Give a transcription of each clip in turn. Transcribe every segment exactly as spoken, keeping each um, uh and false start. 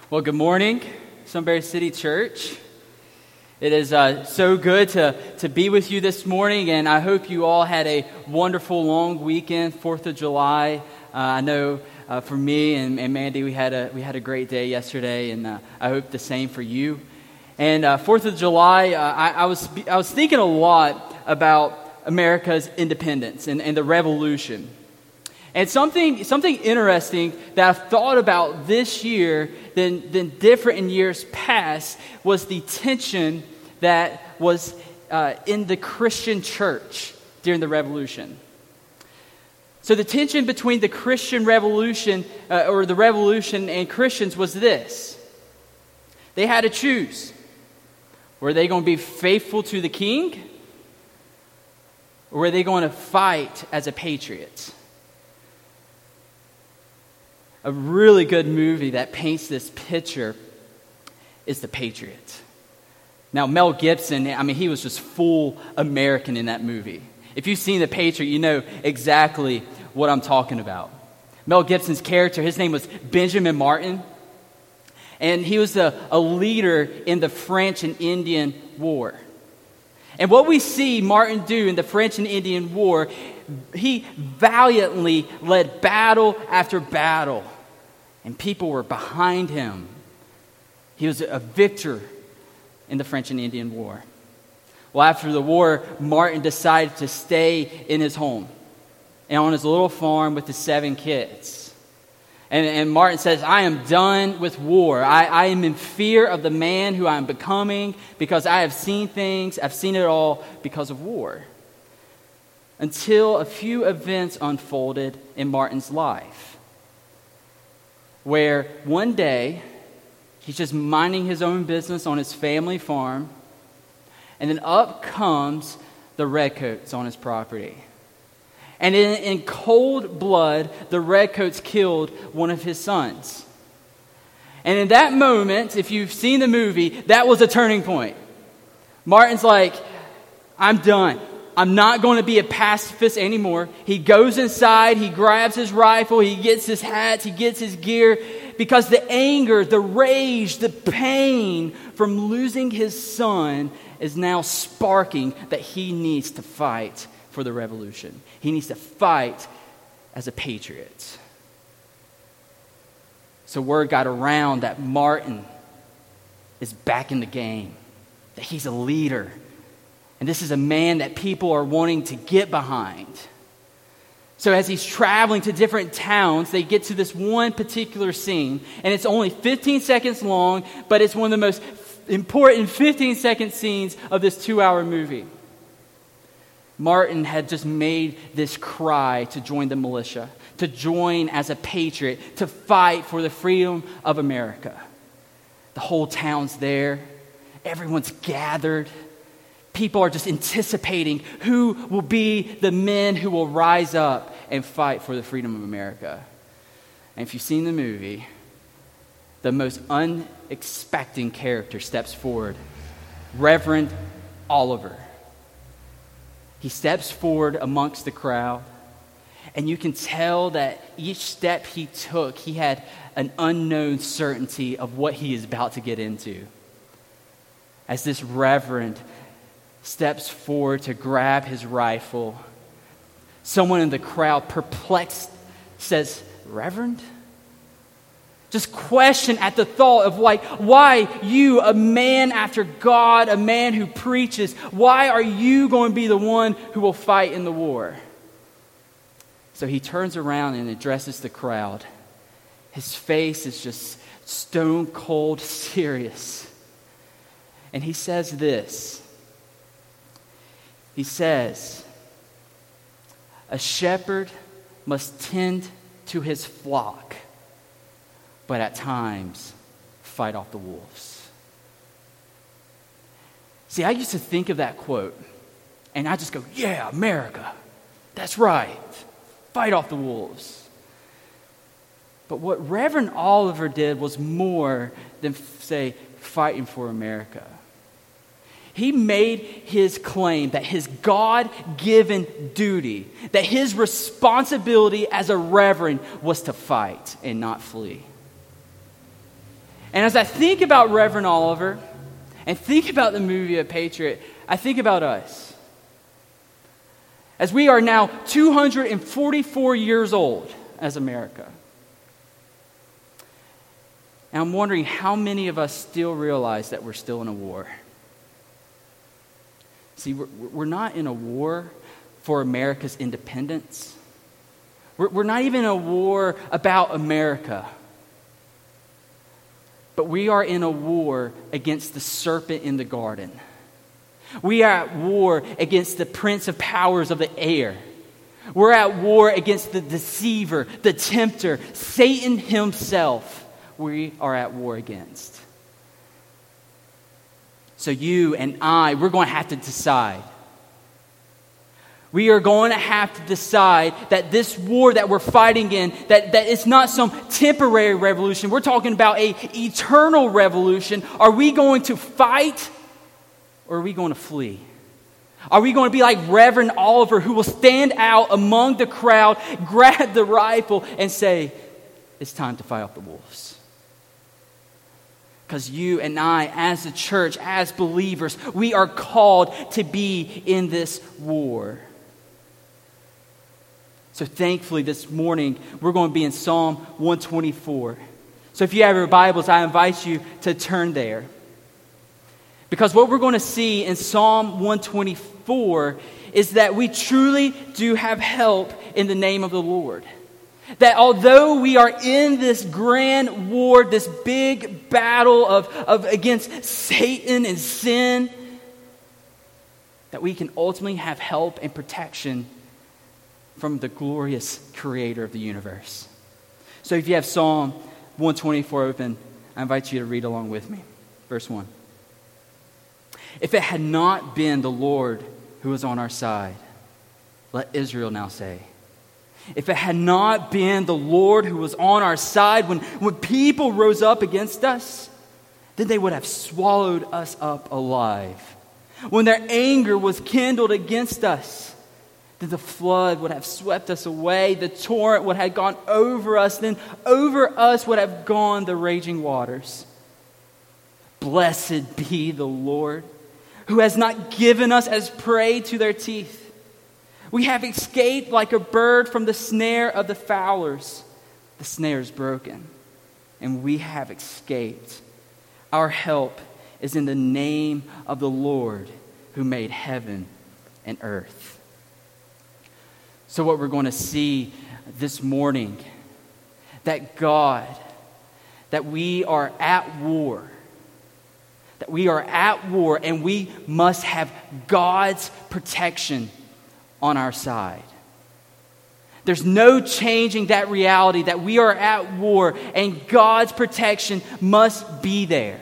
Well, good morning, Sunbury City Church. It is uh, so good to, to be with you this morning, and I hope you all had a wonderful long weekend, fourth of July. Uh, I know uh, for me and, and Mandy, we had a we had a great day yesterday, and uh, I hope the same for you. And uh, fourth of July, uh, I, I was I was thinking a lot about America's independence and, and the revolution. And something something interesting that I've thought about this year than, than different in years past was the tension that was uh, in the Christian church during the revolution. So the tension between the Christian revolution, uh, or the revolution and Christians was this. They had to choose. Were they going to be faithful to the king? Or were they going to fight as a patriot? A really good movie that paints this picture is The Patriot. Now, Mel Gibson, I mean, he was just full American in that movie. If you've seen The Patriot, you know exactly what I'm talking about. Mel Gibson's character, his name was Benjamin Martin, and he was a, a leader in the French and Indian War. And what we see Martin do in the French and Indian War, he valiantly led battle after battle. And people were behind him. He was a victor in the French and Indian War. Well, after the war, Martin decided to stay in his home and on his little farm with his seven kids. And, and Martin says, I am done with war. I, I am in fear of the man who I am becoming because I have seen things, I've seen it all because of war. Until a few events unfolded in Martin's life, where one day he's just minding his own business on his family farm, and then up comes the redcoats on his property. And in, in cold blood, the redcoats killed one of his sons. And in that moment, if you've seen the movie, that was a turning point. Martin's like, I'm done. I'm not going to be a pacifist anymore. He goes inside, he grabs his rifle, he gets his hats, he gets his gear, because the anger, the rage, the pain from losing his son is now sparking that he needs to fight for the revolution. He needs to fight as a patriot. So word got around that Martin is back in the game, that he's a leader. And this is a man that people are wanting to get behind. So as he's traveling to different towns, they get to this one particular scene. And it's only fifteen seconds long, but it's one of the most important fifteen second scenes of this two-hour movie. Martin had just made this cry to join the militia, to join as a patriot, to fight for the freedom of America. The whole town's there. Everyone's gathered. People are just anticipating who will be the men who will rise up and fight for the freedom of America. And if you've seen the movie, the most unexpected character steps forward, Reverend Oliver. He steps forward amongst the crowd, and you can tell that each step he took, he had an unknown certainty of what he is about to get into. As this reverend steps forward to grab his rifle, someone in the crowd, perplexed, says, Reverend? Just question at the thought of like, why you, a man after God, a man who preaches, why are you going to be the one who will fight in the war? So he turns around and addresses the crowd. His face is just stone cold serious. And he says this. He says, a shepherd must tend to his flock, but at times fight off the wolves. See, I used to think of that quote, and I just go, yeah, America, that's right, fight off the wolves. But what Reverend Oliver did was more than, say, fighting for America. He made his claim that his God-given duty, that his responsibility as a reverend was to fight and not flee. And as I think about Reverend Oliver and think about the movie A Patriot, I think about us. As we are now two hundred forty-four years old as America. And I'm wondering how many of us still realize that we're still in a war. See, we're, we're not in a war for America's independence. We're, we're not even in a war about America. But we are in a war against the serpent in the garden. We are at war against the prince of powers of the air. We're at war against the deceiver, the tempter, Satan himself. We are at war against. So you and I, we're going to have to decide. We are going to have to decide that this war that we're fighting in, that, that it's not some temporary revolution. We're talking about an eternal revolution. Are we going to fight or are we going to flee? Are we going to be like Reverend Oliver, who will stand out among the crowd, grab the rifle, and say, it's time to fight off the wolves? Because you and I, as a church, as believers, we are called to be in this war. So thankfully this morning, we're going to be in Psalm one twenty-four. So if you have your Bibles, I invite you to turn there. Because what we're going to see in Psalm one twenty-four is that we truly do have help in the name of the Lord. That although we are in this grand war, this big battle of, of against Satan and sin, that we can ultimately have help and protection from the glorious creator of the universe. So if you have Psalm one twenty-four open, I invite you to read along with me. Verse one. If it had not been the Lord who was on our side, let Israel now say. If it had not been the Lord who was on our side when, when people rose up against us, then they would have swallowed us up alive. When their anger was kindled against us, then the flood would have swept us away. The torrent would have gone over us. Then over us would have gone the raging waters. Blessed be the Lord, who has not given us as prey to their teeth. We have escaped like a bird from the snare of the fowlers. The snare is broken, and we have escaped. Our help is in the name of the Lord who made heaven and earth. So what we're going to see this morning, that God, that we are at war, that we are at war and we must have God's protection on our side. There's no changing that reality that we are at war and God's protection must be there.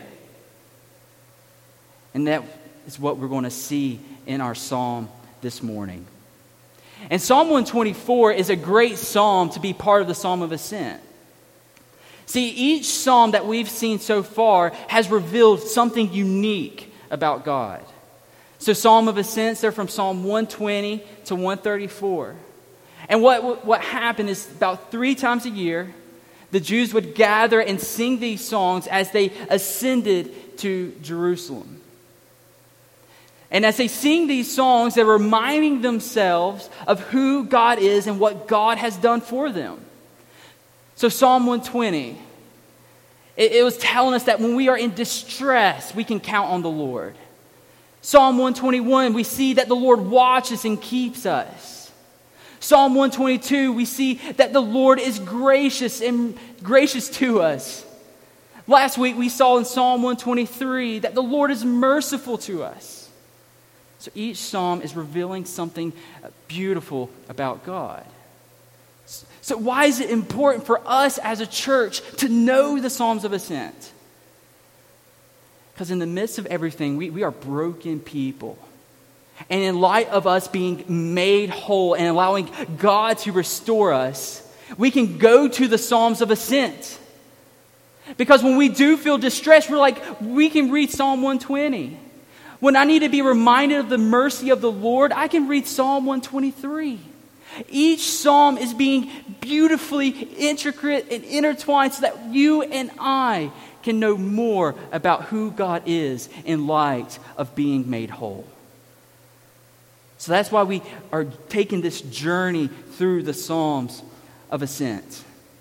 And that is what we're going to see in our psalm this morning. And Psalm one twenty-four is a great psalm to be part of the Psalm of Ascent. See, each psalm that we've seen so far has revealed something unique about God. So Psalm of Ascents, they're from Psalm one twenty to one thirty-four. And what, what happened is about three times a year, the Jews would gather and sing these songs as they ascended to Jerusalem. And as they sing these songs, they're reminding themselves of who God is and what God has done for them. So Psalm one twenty, it, it was telling us that when we are in distress, we can count on the Lord. Psalm one twenty-one, we see that the Lord watches and keeps us. Psalm one twenty-two, we see that the Lord is gracious and gracious to us. Last week we saw in Psalm one twenty-three that the Lord is merciful to us. So each psalm is revealing something beautiful about God. So why is it important for us as a church to know the Psalms of Ascent? Because in the midst of everything, we, we are broken people. And in light of us being made whole and allowing God to restore us, we can go to the Psalms of Ascent. Because when we do feel distressed, we're like, we can read Psalm one twenty. When I need to be reminded of the mercy of the Lord, I can read Psalm one twenty-three. Each psalm is being beautifully intricate and intertwined so that you and I can know more about who God is in light of being made whole. So that's why we are taking this journey through the Psalms of Ascent.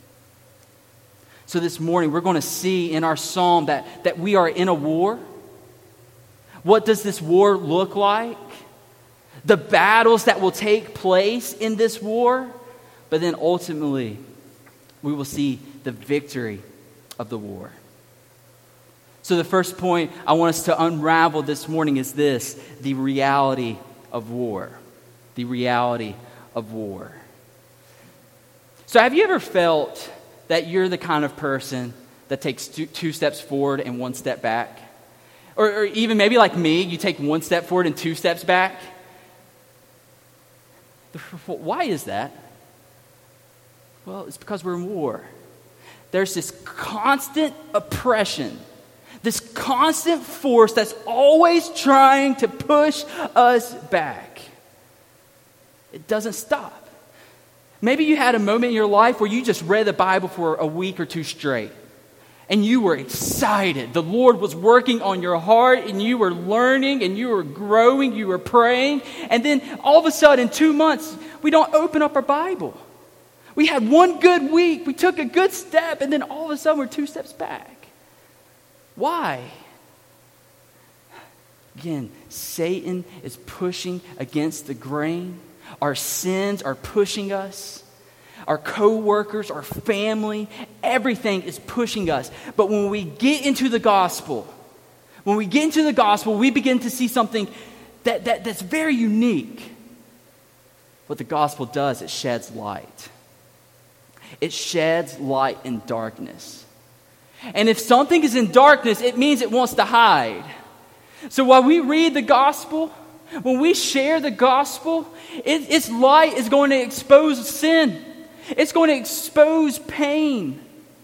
So this morning we're going to see in our psalm that, that we are in a war. What does this war look like? The battles that will take place in this war. But then ultimately, we will see the victory of the war. So the first point I want us to unravel this morning is this: the reality of war. The reality of war. So have you ever felt that you're the kind of person that takes two, two steps forward and one step back? Or, or even maybe like me, you take one step forward and two steps back? Why is that? Well, it's because we're in war. There's this constant oppression, this constant force that's always trying to push us back. It doesn't stop. Maybe you had a moment in your life where you just read the Bible for a week or two straight. And you were excited. The Lord was working on your heart, and you were learning, and you were growing, you were praying. And then all of a sudden, in two months, we don't open up our Bible. We had one good week. We took a good step, and then all of a sudden, we're two steps back. Why? Again, Satan is pushing against the grain. Our sins are pushing us. Our co-workers, our family, everything is pushing us. But when we get into the gospel, when we get into the gospel, we begin to see something that, that, that's very unique. What the gospel does, it sheds light. It sheds light in darkness. And if something is in darkness, it means it wants to hide. So while we read the gospel, when we share the gospel, it, its light is going to expose sin. It's going to expose pain.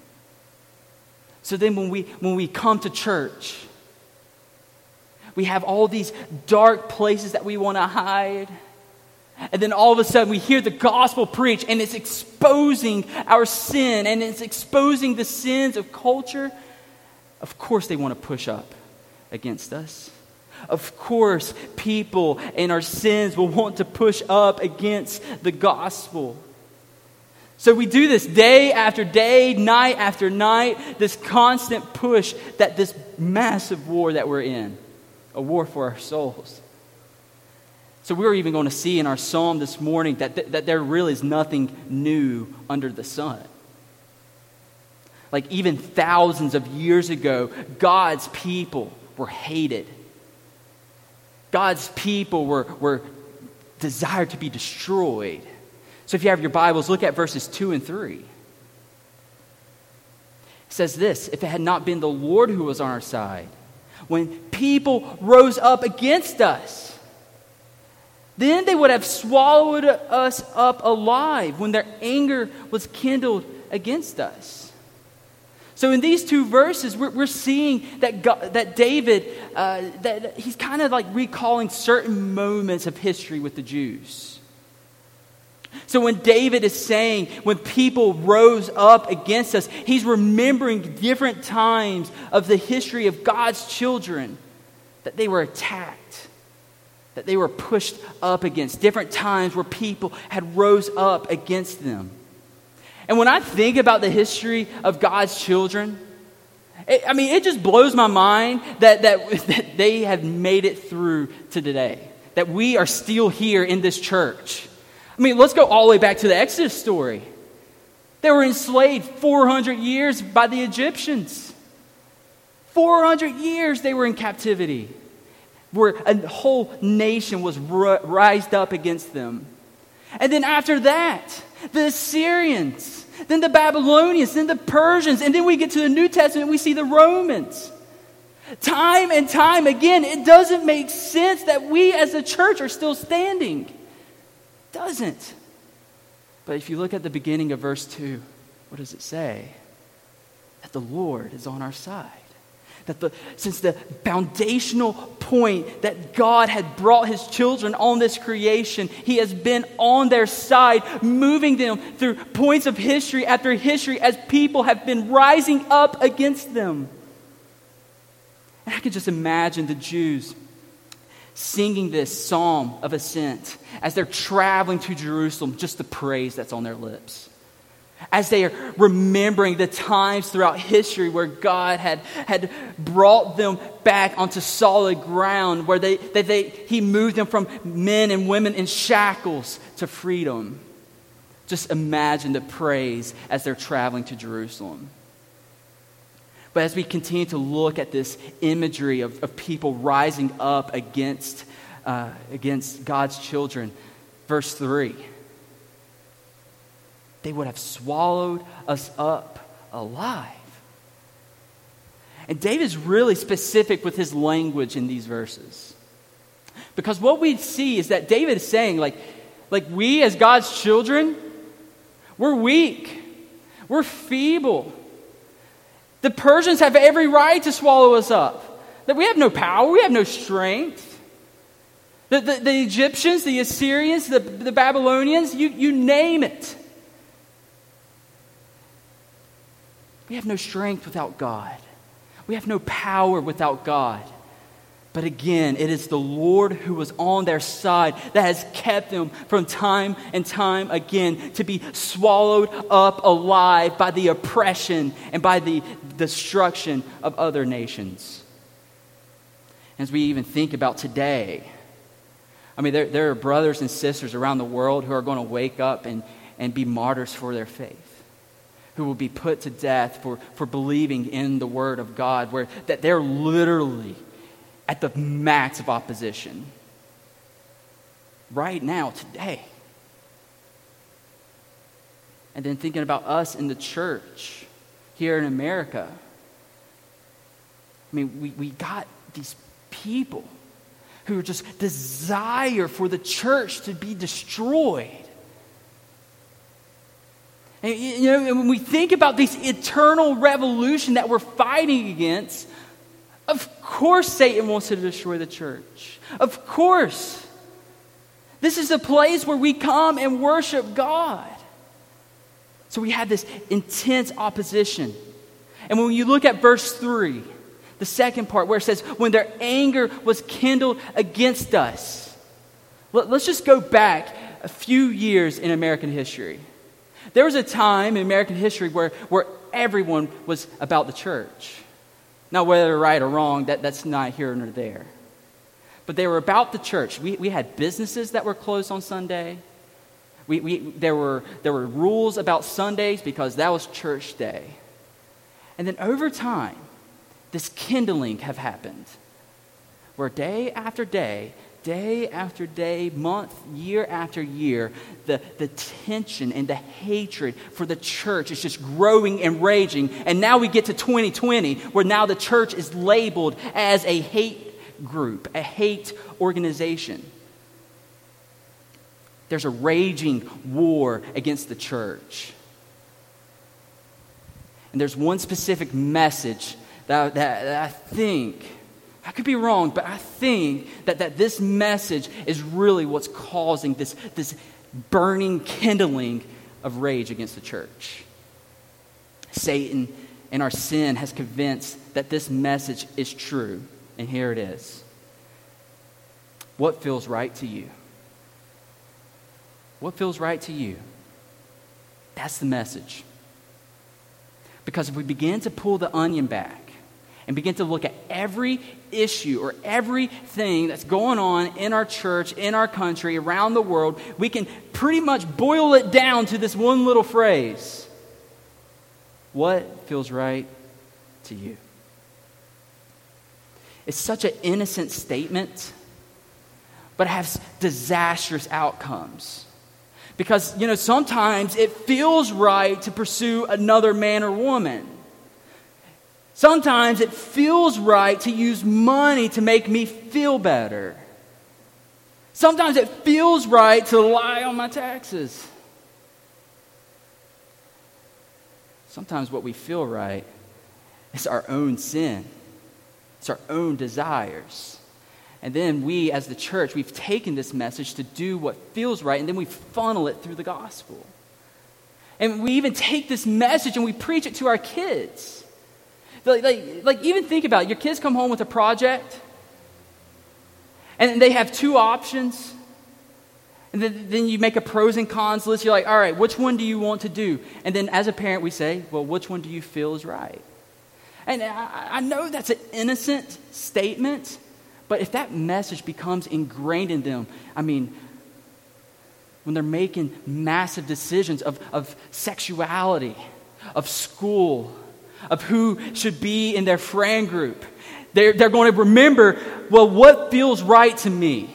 So then when we when we come to church, we have all these dark places that we want to hide. And then all of a sudden we hear the gospel preached, and it's exposing our sin, and it's exposing the sins of culture. Of course they want to push up against us. Of course people and our sins will want to push up against the gospel. So we do this day after day, night after night, this constant push that this massive war that we're in, a war for our souls. So we're even going to see in our psalm this morning that, th- that there really is nothing new under the sun. Like even thousands of years ago, God's people were hated. God's people were, were desired to be destroyed. So if you have your Bibles, look at verses two and three. It says this: if it had not been the Lord who was on our side, when people rose up against us, then they would have swallowed us up alive when their anger was kindled against us. So in these two verses, we're, we're seeing that God, that David, uh, that he's kind of like recalling certain moments of history with the Jews. So when David is saying, when people rose up against us, he's remembering different times of the history of God's children, that they were attacked, that they were pushed up against, different times where people had rose up against them. And when I think about the history of God's children, it, I mean, it just blows my mind that, that, that they have made it through to today, that we are still here in this church. I mean, let's go all the way back to the Exodus story. They were enslaved four hundred years by the Egyptians. four hundred years they were in captivity, where a whole nation was rised up against them. And then after that, the Assyrians, then the Babylonians, then the Persians, and then we get to the New Testament, we see the Romans. Time and time again, it doesn't make sense that we as a church are still standing. It doesn't. But if you look at the beginning of verse two, what does it say? That the Lord is on our side. That the, since the foundational point that God had brought his children on this creation, he has been on their side, moving them through points of history after history as people have been rising up against them. And I could just imagine the Jews singing this psalm of ascent as they're traveling to Jerusalem, just the praise that's on their lips. As they are remembering the times throughout history where God had, had brought them back onto solid ground, where they, that they, He moved them from men and women in shackles to freedom. Just imagine the praise as they're traveling to Jerusalem. But as we continue to look at this imagery of, of people rising up against, uh, against God's children, verse three, they would have swallowed us up alive. And David's really specific with his language in these verses. Because what we see is that David is saying, like, like we as God's children, we're weak. We're feeble. The Persians have every right to swallow us up. That we have no power. We have no strength. The, the, the Egyptians, the Assyrians, the, the Babylonians, you, you name it. We have no strength without God. We have no power without God. But again, it is the Lord who was on their side that has kept them from time and time again to be swallowed up alive by the oppression and by the destruction of other nations. As we even think about today, I mean, there, there are brothers and sisters around the world who are going to wake up and, and be martyrs for their faith, who will be put to death for, for believing in the Word of God, where that they're literally at the max of opposition. Right now, today. And then thinking about us in the church here in America. I mean, we, we got these people who just desire for the church to be destroyed. And, you know, and when we think about this eternal revolution that we're fighting against, of course Satan wants to destroy the church. Of course. This is a place where we come and worship God. So we have this intense opposition. And when you look at verse three, the second part where it says, when their anger was kindled against us. Let's just go back a few years in American history. There was a time in American history where, where everyone was about the church. Now, whether they're right or wrong, that, that's not here nor there. But they were about the church. We, we had businesses that were closed on Sunday. We, we, there were, there were rules about Sundays because that was church day. And then over time, this kindling have happened. Where day after day, day after day, month, year after year, the, the tension and the hatred for the church is just growing and raging. And now we get to twenty twenty, where now the church is labeled as a hate group, a hate organization. There's a raging war against the church. And there's one specific message that, that, that I think, I could be wrong, but I think that, that this message is really what's causing this, this burning kindling of rage against the church. Satan and our sin has convinced that this message is true. And here it is. What feels right to you? What feels right to you? That's the message. Because if we begin to pull the onion back, and begin to look at every issue or everything that's going on in our church, in our country, around the world, we can pretty much boil it down to this one little phrase. What feels right to you? It's such an innocent statement, but it has disastrous outcomes. Because, you know, sometimes it feels right to pursue another man or woman. Sometimes it feels right to use money to make me feel better. Sometimes it feels right to lie on my taxes. Sometimes what we feel right is our own sin. It's our own desires. And then we, as the church, we've taken this message to do what feels right, and then we funnel it through the gospel. And we even take this message and we preach it to our kids. Like, like, like even think about it. Your kids come home with a project, and they have two options. And then, then you make a pros and cons list. You're like, all right, which one do you want to do? And then as a parent, we say, well, which one do you feel is right? And I, I know that's an innocent statement, but if that message becomes ingrained in them, I mean, when they're making massive decisions of, of sexuality, of school, of who should be in their friend group, they're, they're going to remember, well, what feels right to me?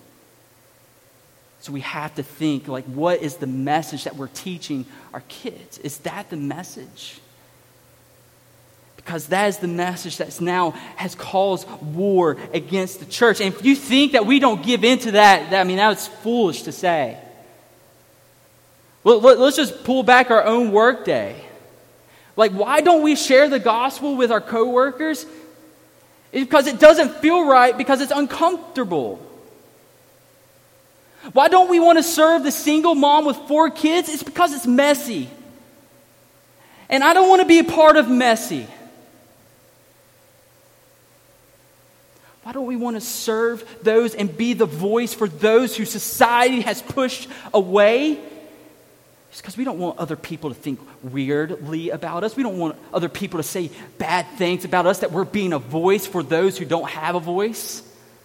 So we have to think, like, what is the message that we're teaching our kids? Is that the message? Because that is the message that's now has caused war against the church. And if you think that we don't give in to that, that I mean, that's foolish to say. Well, let's just pull back our own workday. Like, why don't we share the gospel with our coworkers? It's because it doesn't feel right, because it's uncomfortable. Why don't we want to serve the single mom with four kids? It's because it's messy. And I don't want to be a part of messy. Why don't we want to serve those and be the voice for those who society has pushed away? It's because we don't want other people to think weirdly about us. We don't want other people to say bad things about us, that we're being a voice for those who don't have a voice.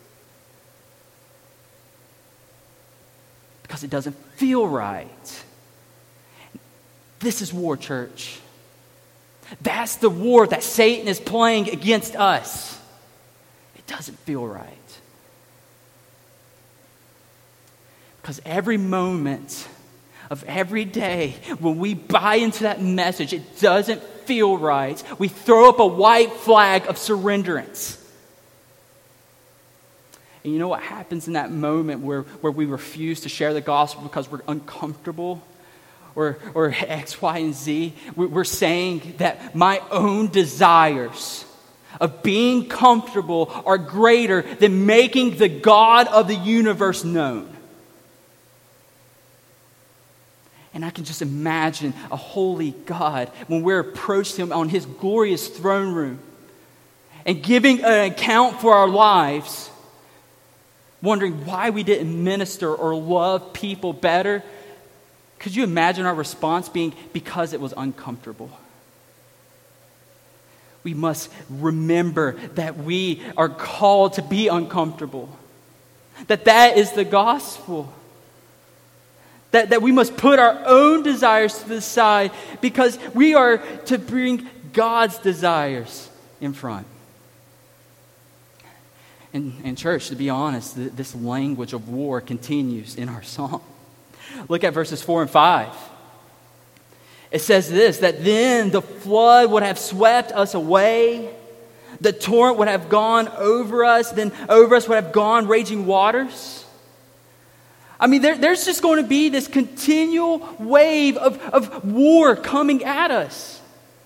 Because it doesn't feel right. This is war, church. That's the war that Satan is playing against us. It doesn't feel right. Because every moment of every day when we buy into that message, it doesn't feel right. We throw up a white flag of surrenderance. And you know what happens in that moment where, where we refuse to share the gospel because we're uncomfortable? Or, or X, Y, and Z? We're saying that my own desires of being comfortable are greater than making the God of the universe known. And I can just imagine a holy God when we're approaching him on his glorious throne room and giving an account for our lives, wondering why we didn't minister or love people better. Could you imagine our response being, because it was uncomfortable? We must remember that we are called to be uncomfortable. That that is the gospel. That, that we must put our own desires to the side because we are to bring God's desires in front. And, and church, to be honest, th- this language of war continues in our song. Look at verses four and five. It says this, that then the flood would have swept us away. The torrent would have gone over us. Then over us would have gone raging waters. I mean, there, there's just going to be this continual wave of, of war coming at us.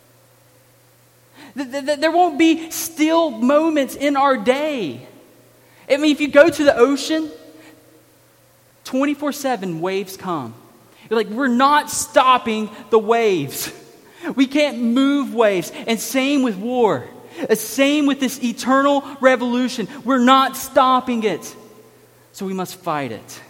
There won't be still moments in our day. I mean, if you go to the ocean, twenty-four seven waves come. You're like, we're not stopping the waves. We can't move waves. And same with war. Same with this eternal revolution. We're not stopping it. So we must fight it.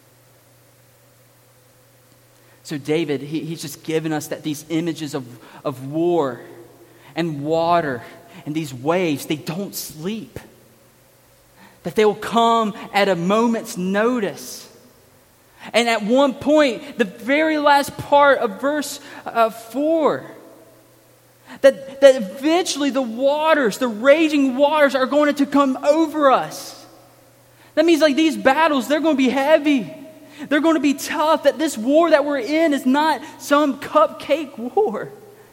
So David, he, he's just given us that these images of, of war and water and these waves, they don't sleep. That they will come at a moment's notice. And at one point, the very last part of verse uh, four, that, that eventually the waters, the raging waters are going to come over us. That means like these battles, they're going to be heavy. They're going to be tough. That this war that we're in is not some cupcake war.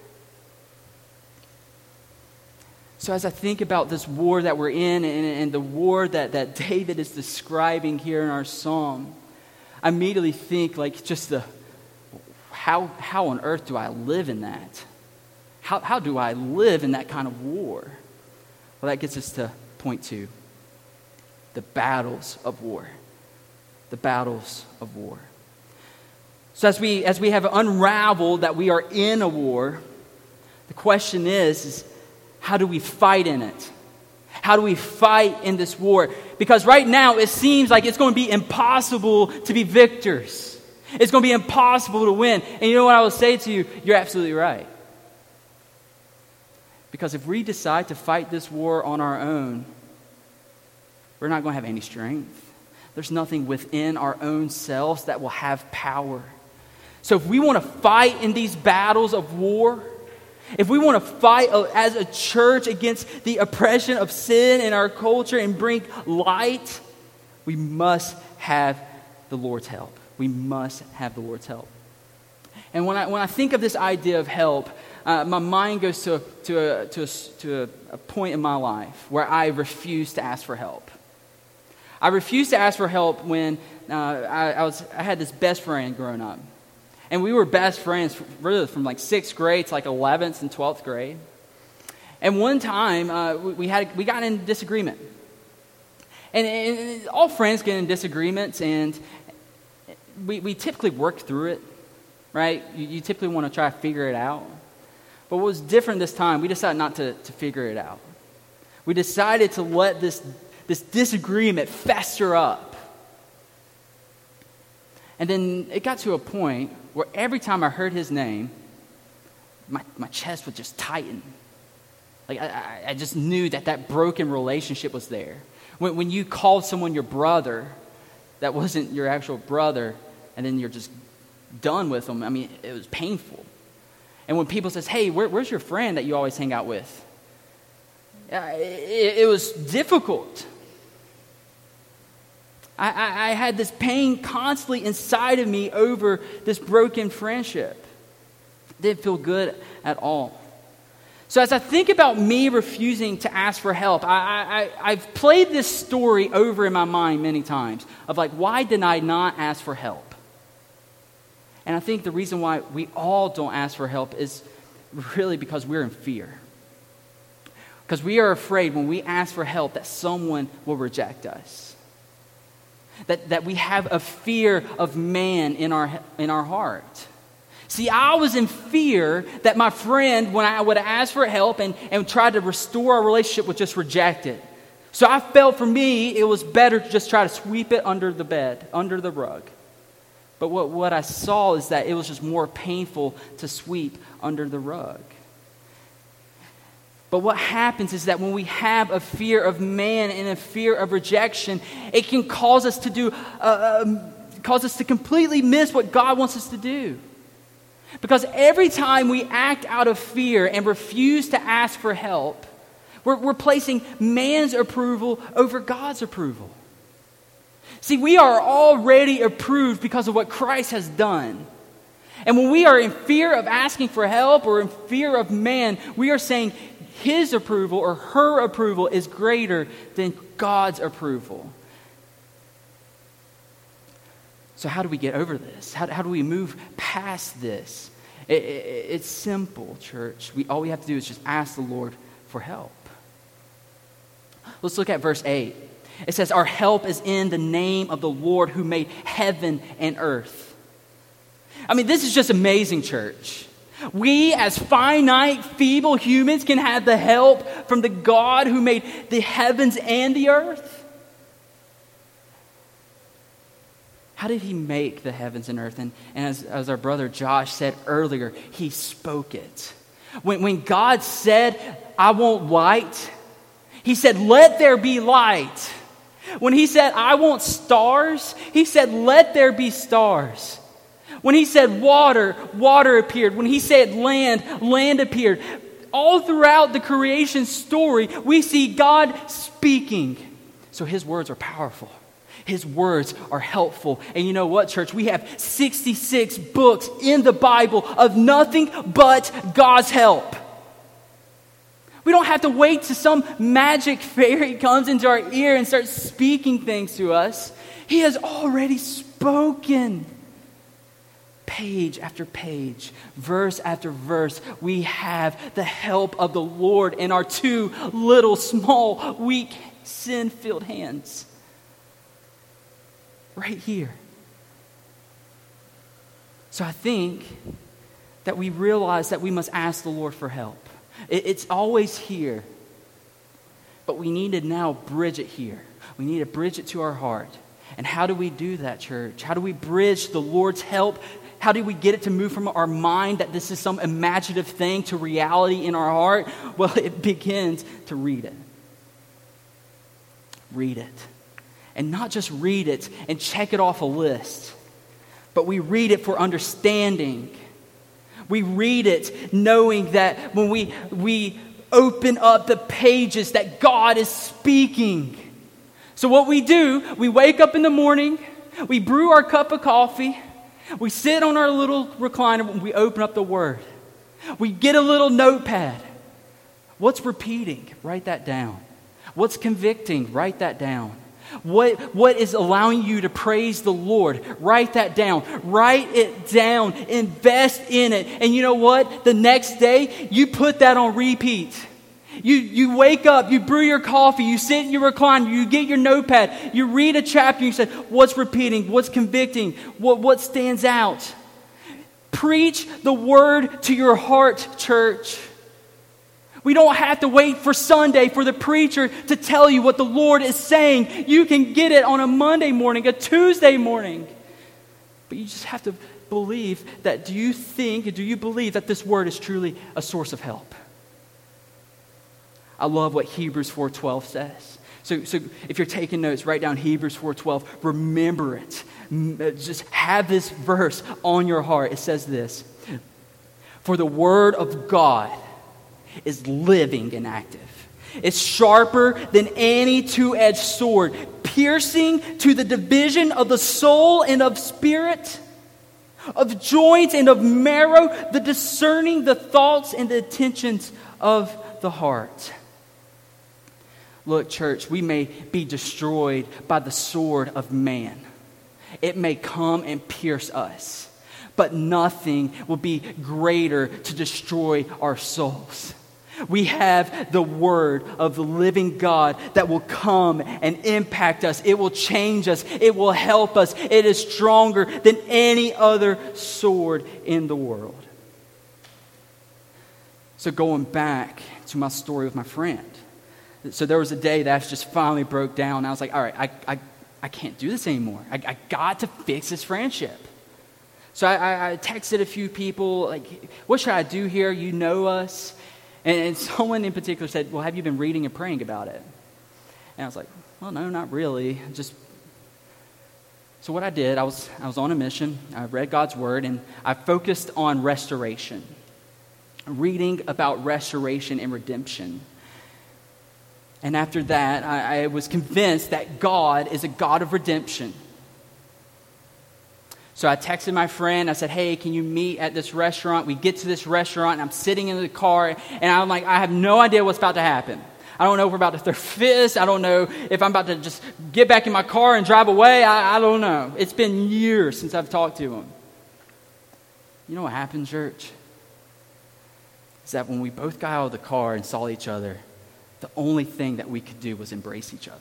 So as I think about this war that we're in and, and the war that, that David is describing here in our psalm, I immediately think like just the, how, how on earth do I live in that? How, how do I live in that kind of war? Well, that gets us to point two, the battles of war. The battles of war. So as we as we have unraveled that we are in a war, the question is, is how do we fight in it? How do we fight in this war? Because right now it seems like it's going to be impossible to be victors. It's going to be impossible to win. And you know what I will say to you? You're absolutely right. Because if we decide to fight this war on our own, we're not going to have any strength. There's nothing within our own selves that will have power. So if we want to fight in these battles of war, if we want to fight as a church against the oppression of sin in our culture and bring light, we must have the Lord's help. We must have the Lord's help. And when I when I think of this idea of help, uh, my mind goes to to a, to a, to a, a point in my life where I refuse to ask for help. I refused to ask for help when uh, I, I was I had this best friend growing up. And we were best friends really from like sixth grade to like eleventh and twelfth grade. And one time uh, we, we had we got in disagreement. And, and all friends get in disagreements, and we, we typically work through it, right? You, you typically want to try to figure it out. But what was different this time, we decided not to, to figure it out. We decided to let this, this disagreement fester up. And then it got to a point where every time I heard his name, my, my chest would just tighten. Like I, I just knew that that broken relationship was there. When, when you called someone your brother, that wasn't your actual brother, and then you're just done with them, I mean, it was painful. And when people says, hey, where, where's your friend that you always hang out with? Uh, it, it was difficult. I, I, I had this pain constantly inside of me over this broken friendship. It didn't feel good at all. So as I think about me refusing to ask for help, I, I, I've played this story over in my mind many times of like, why did I not ask for help? And I think the reason why we all don't ask for help is really because we're in fear. Because we are afraid when we ask for help that someone will reject us. That, that we have a fear of man in our, in our heart. See, I was in fear that my friend, when I would ask for help and, and try to restore our relationship, would just reject it. So I felt for me, it was better to just try to sweep it under the bed, under the rug. But what, what I saw is that it was just more painful to sweep under the rug. But what happens is that when we have a fear of man and a fear of rejection, it can cause us to do, uh, um, cause us to completely miss what God wants us to do. Because every time we act out of fear and refuse to ask for help, we're, we're placing man's approval over God's approval. See, we are already approved because of what Christ has done. And when we are in fear of asking for help or in fear of man, we are saying his approval or her approval is greater than God's approval. So how do we get over this? How, how do we move past this? It, it, it's simple, church. We, all we have to do is just ask the Lord for help. Let's look at verse eight. It says, our help is in the name of the Lord who made heaven and earth. I mean, this is just amazing, church. We, as finite, feeble humans, can have the help from the God who made the heavens and the earth. How did he make the heavens and earth? And, and as, as our brother Josh said earlier, he spoke it. When, when God said, I want light, he said, let there be light. When he said, I want stars, he said, let there be stars. When he said water, water appeared. When he said land, land appeared. All throughout the creation story, we see God speaking. So his words are powerful. His words are helpful. And you know what, church? We have sixty-six books in the Bible of nothing but God's help. We don't have to wait till some magic fairy comes into our ear and starts speaking things to us. He has already spoken. Page after page, verse after verse, we have the help of the Lord in our two little, small, weak, sin-filled hands. Right here. So I think that we realize that we must ask the Lord for help. It, it's always here. But we need to now bridge it here. We need to bridge it to our heart. And how do we do that, church? How do we bridge the Lord's help? How do we get it to move from our mind that this is some imaginative thing to reality in our heart? Well, it begins to read it. Read it. And not just read it and check it off a list, but we read it for understanding. We read it knowing that when we, we open up the pages that God is speaking. So what we do, we wake up in the morning, we brew our cup of coffee, we sit on our little recliner and we open up the Word. We get a little notepad. What's repeating? Write that down. What's convicting? Write that down. What, what is allowing you to praise the Lord? Write that down. Write it down. Invest in it. And you know what? The next day, you put that on repeat. You, you wake up, you brew your coffee, you sit in your recliner, you get your notepad, you read a chapter, you say, what's repeating? What's convicting? What, what stands out? Preach the word to your heart, church. We don't have to wait for Sunday for the preacher to tell you what the Lord is saying. You can get it on a Monday morning, a Tuesday morning. But you just have to believe that, do you think, do you believe that this word is truly a source of help? I love what Hebrews four twelve says. So, so if you're taking notes, write down Hebrews four twelve. Remember it. Just have this verse on your heart. It says this: for the word of God is living and active. It's sharper than any two-edged sword, piercing to the division of the soul and of spirit, of joints and of marrow, the discerning the thoughts and the intentions of the heart. Look, church, we may be destroyed by the sword of man. It may come and pierce us, but nothing will be greater to destroy our souls. We have the word of the living God that will come and impact us. It will change us. It will help us. It is stronger than any other sword in the world. So going back to my story with my friend. So there was a day that I just finally broke down. I was like, all right, I I, I can't do this anymore. I, I got to fix this friendship. So I, I, I texted a few people, like, what should I do here? You know us. And, and someone in particular said, well, have you been reading and praying about it? And I was like, well, no, not really. Just So what I did, I was I was on a mission. I read God's word, and I focused on restoration. Reading about restoration and redemption. And after that, I, I was convinced that God is a God of redemption. So I texted my friend. I said, hey, can you meet at this restaurant? We get to this restaurant, and I'm sitting in the car, and I'm like, I have no idea what's about to happen. I don't know if we're about to throw fists. I don't know if I'm about to just get back in my car and drive away. I, I don't know. It's been years since I've talked to him. You know what happened, church? Is that when we both got out of the car and saw each other, the only thing that we could do was embrace each other.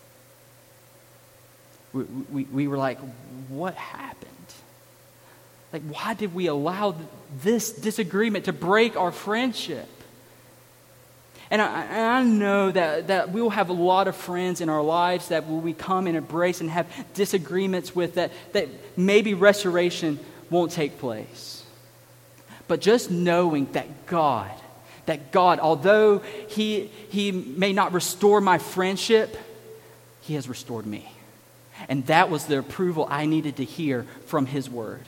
We, we, we were like, what happened? Like, why did we allow this disagreement to break our friendship? And I, and I know that, that we will have a lot of friends in our lives that will we come and embrace and have disagreements with, that, that maybe restoration won't take place. But just knowing that God, that God, although he, he may not restore my friendship, He has restored me. And that was the approval I needed to hear from His word.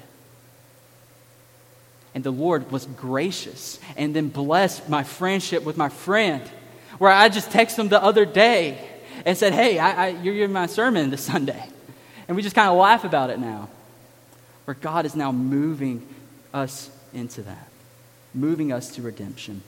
And the Lord was gracious and then blessed my friendship with my friend, where I just texted him the other day and said, hey, I, I, you're in my sermon this Sunday. And we just kind of laugh about it now, where God is now moving us into that, moving us to redemption.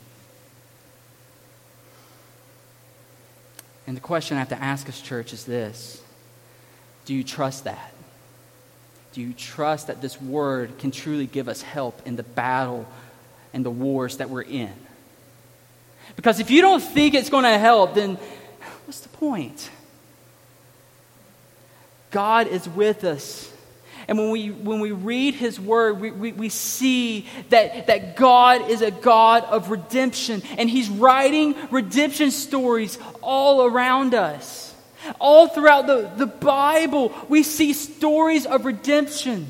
And the question I have to ask us, church, is this: do you trust that? Do you trust that this word can truly give us help in the battle and the wars that we're in? Because if you don't think it's going to help, then what's the point? God is with us. And when we when we read his word, we, we, we see that, that God is a God of redemption. And he's writing redemption stories all around us. All throughout the, the Bible, we see stories of redemption.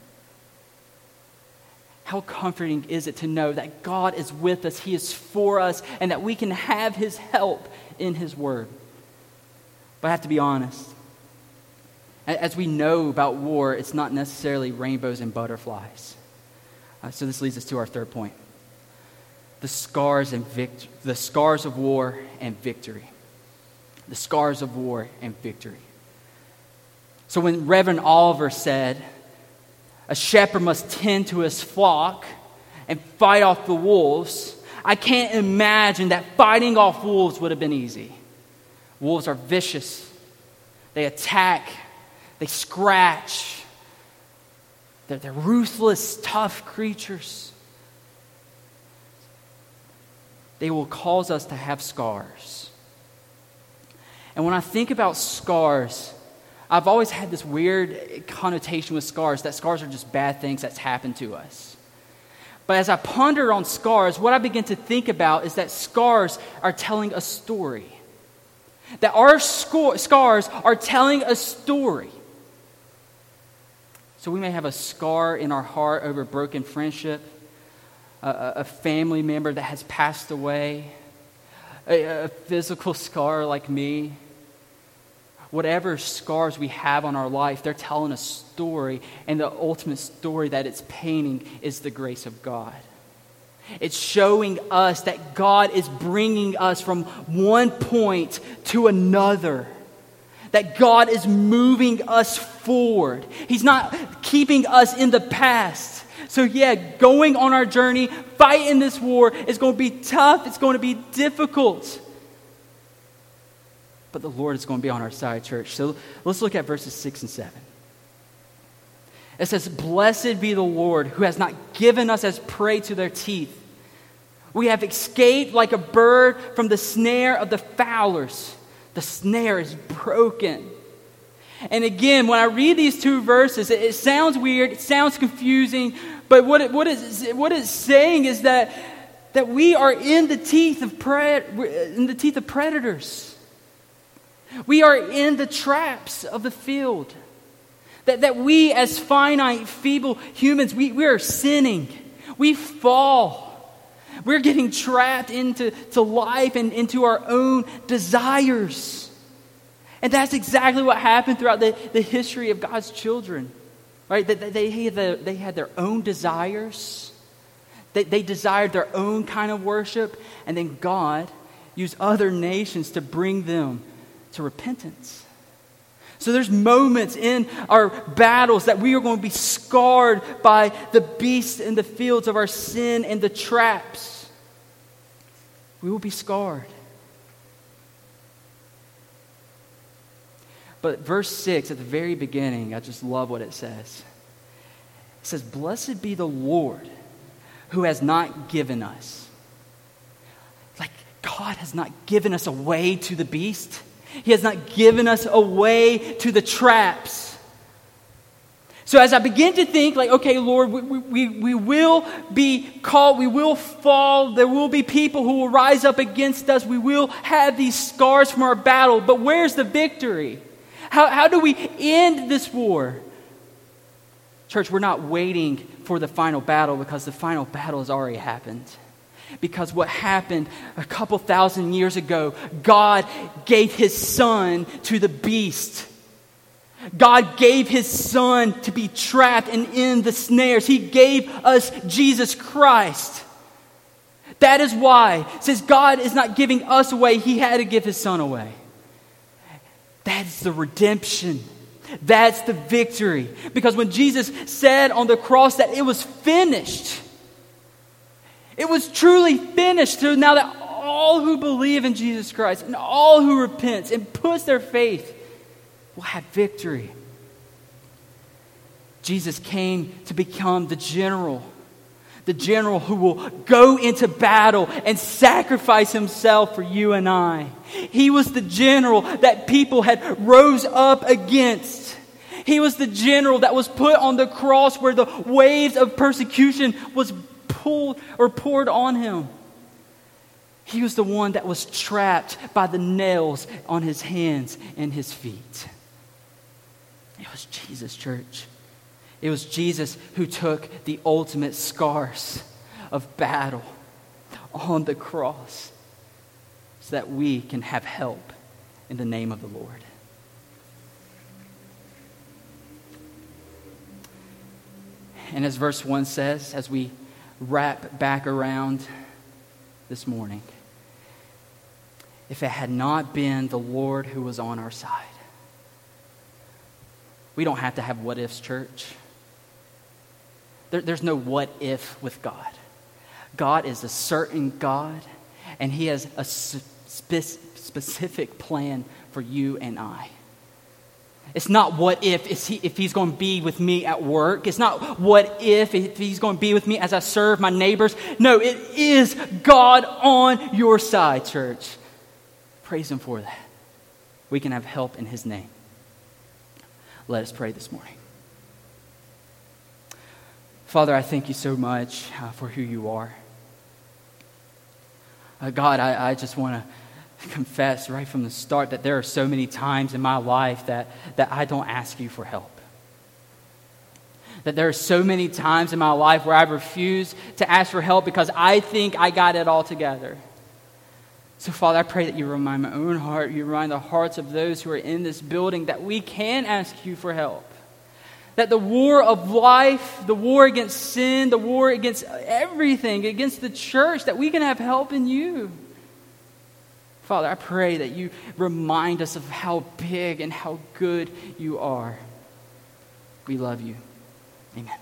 How comforting is it to know that God is with us, he is for us, and that we can have his help in his word. But I have to be honest. As we know about war, it's not necessarily rainbows and butterflies. Uh, so this leads us to our third point. The scars and vict- the scars of war and victory. The scars of war and victory. So when Reverend Oliver said, a shepherd must tend to his flock and fight off the wolves, I can't imagine that fighting off wolves would have been easy. Wolves are vicious. They attack. They scratch. They're, they're ruthless, tough creatures. They will cause us to have scars. And when I think about scars, I've always had this weird connotation with scars, that scars are just bad things that's happened to us. But as I ponder on scars, what I begin to think about is that scars are telling a story. That our sco- scars are telling a story. So we may have a scar in our heart over broken friendship, a, a family member that has passed away, a, a physical scar like me. Whatever scars we have on our life, they're telling a story, and the ultimate story that it's painting is the grace of God. It's showing us that God is bringing us from one point to another. That God is moving us forward. He's not keeping us in the past. So yeah, going on our journey, fighting this war is going to be tough. It's going to be difficult. But the Lord is going to be on our side, church. So let's look at verses six and seven. It says, "Blessed be the Lord who has not given us as prey to their teeth. We have escaped like a bird from the snare of the fowlers. The snare is broken." And again, when I read these two verses, it, it sounds weird, it sounds confusing, but what it, what is what it's saying is that that we are in the teeth of pre- in the teeth of predators. We are in the traps of the field. That that we as finite, feeble humans, we, we are sinning. We fall. We're getting trapped into to life and into our own desires. And that's exactly what happened throughout the, the history of God's children. Right? They, they, had, the, they had their own desires. They, they desired their own kind of worship. And then God used other nations to bring them to repentance. So there's moments in our battles that we are going to be scarred by the beasts in the fields of our sin and the traps. We will be scarred. But verse six, at the very beginning, I just love what it says. It says, "Blessed be the Lord who has not given us." Like God has not given us away to the beast. He has not given us away to the traps. So as I begin to think, like, okay, Lord, we, we, we will be called, we will fall, there will be people who will rise up against us, we will have these scars from our battle, but where's the victory? How, how do we end this war? Church, we're not waiting for the final battle because the final battle has already happened. Because what happened a couple thousand years ago, God gave his son to the beast. God gave his son to be trapped and in the snares. He gave us Jesus Christ. That is why, since God is not giving us away, he had to give his son away. That's the redemption. That's the victory. Because when Jesus said on the cross that it was finished, it was truly finished. So now that all who believe in Jesus Christ and all who repent and puts their faith will have victory. Jesus came to become the general. The general who will go into battle and sacrifice himself for you and I. He was the general that people had rose up against. He was the general that was put on the cross where the waves of persecution was pulled or poured on him. He was the one that was trapped by the nails on his hands and his feet. It was Jesus, church. It was Jesus who took the ultimate scars of battle on the cross so that we can have help in the name of the Lord. And as verse one says, as we wrap back around this morning, if it had not been the Lord who was on our side, we don't have to have what ifs, church. There, there's no what if with God. God is a certain God, and He has a spe- specific plan for you and I. It's not what if is he, if He's going to be with me at work. It's not what if if He's going to be with me as I serve my neighbors. No, it is God on your side, church. Praise Him for that. We can have help in His name. Let us pray this morning. Father, I thank you so much uh, for who you are. Uh, God, I, I just want to confess right from the start that there are so many times in my life that, that I don't ask you for help. That there are so many times in my life where I refuse to ask for help because I think I got it all together. So, Father, I pray that you remind my own heart, you remind the hearts of those who are in this building that we can ask you for help. That the war of life, the war against sin, the war against everything, against the church, that we can have help in you. Father, I pray that you remind us of how big and how good you are. We love you. Amen.